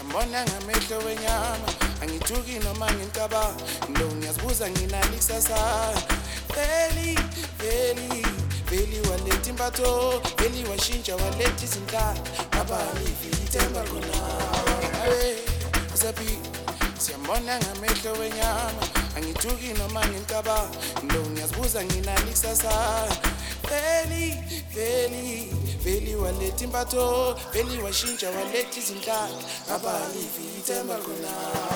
siyambona ngamehlo wenyama angithuki noma ngicaba ndo ngiyazibuza nginani kusasa veli walethi impatho veli washintsha walethi izinhlaka abalivi ithemba khona sapi siyambona ngamehlo wenyama angithuki noma ngicaba ndo ngiyazibuza nginani kusasa veli walethi impatho veli washintsha walethi izinhlaka abalivi ithemba khona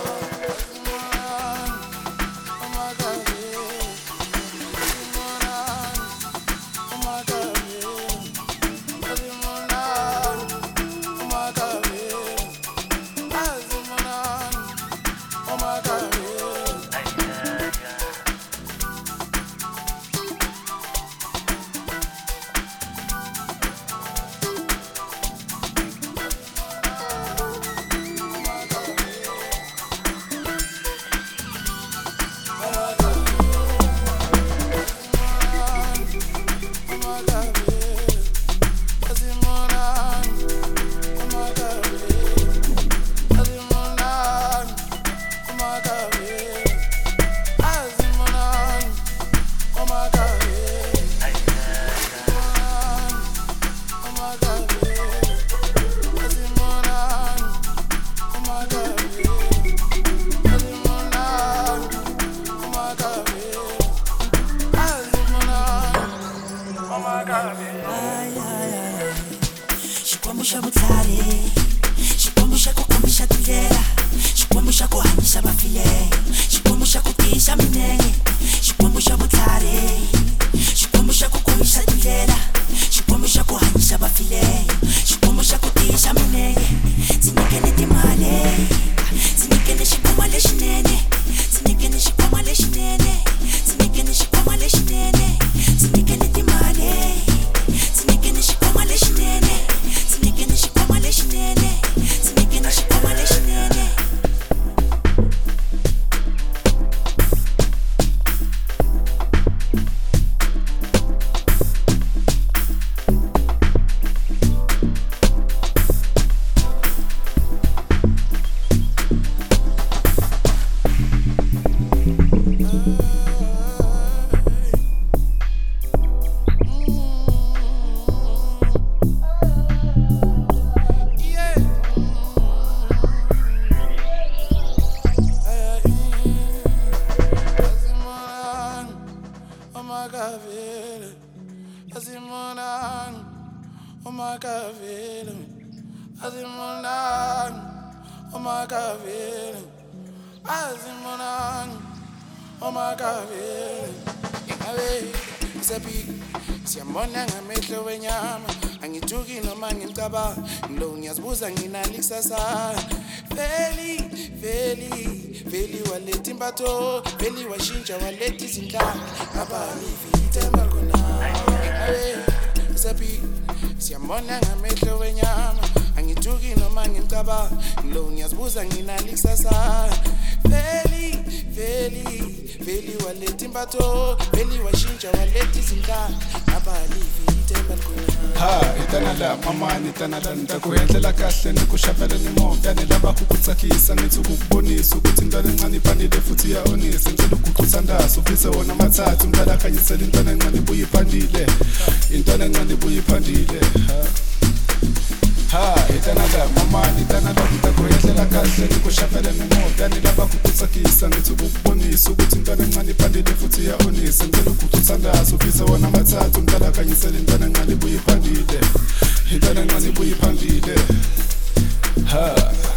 Xikwembu vutlhari Xikwembu xa ku kombisa tindlela Xikwembu xa ku hanyisa vafileyo Xikwembu xa ku tiyisa minenge Xikwembu xa vutlhari Xikwembu xa ku kombisa tindlela Xikwembu xa ku hanyisa vafileyo Xikwembu xa ku tiyisa minenge Ndzi nyikene timali Ndzi nyikene xikwama lexinene Ndzi nyikene xikwama lexinene Ndzi nyikene xikwama lexinene Ndzi nyikene timali Ndzi nyikene xikwama lexinene Sinikeni xikwama lexinene Sinikeni xikwama lexinene siyambona ngamehlo wenyama angithuki noma ngicaba ndo ngiyazibuza nginani kusasa veli walethi impatho veli washintsha walethi izinhlaka abalivi ithemba khona sapi siyambona ngamehlo wenyama angithuki noma ngicaba ndo ngiyazibuza nginani kusasa veli walethi impatho veli washintsha walethi izinhlaka abalivi ithemba khona itana la mama nitana la nitakuhendlela kahle nikushafela nimovya nilava kukutsakisa ngithi ukukubonisa ukuthi intwana encane iphandile futhi iyawonisa ngicela ukukuxuthandaza ufise wona amathathu umntwana akhanyisela intwana encane ibuye iphandile intwana encane ibuye iphandile itana la mama nitana la nitakuhendlela kahle nikushafela nimovya nilava kukutsakisa ngithi ukukubonisa ukuthi intwana encane iphandile futhi iyawonisa ngicela ukukuxuthandaza ufise wona amathathu umntwana akhanyisela intwana encane ibuye iphandile intwana encane ibuye iphandile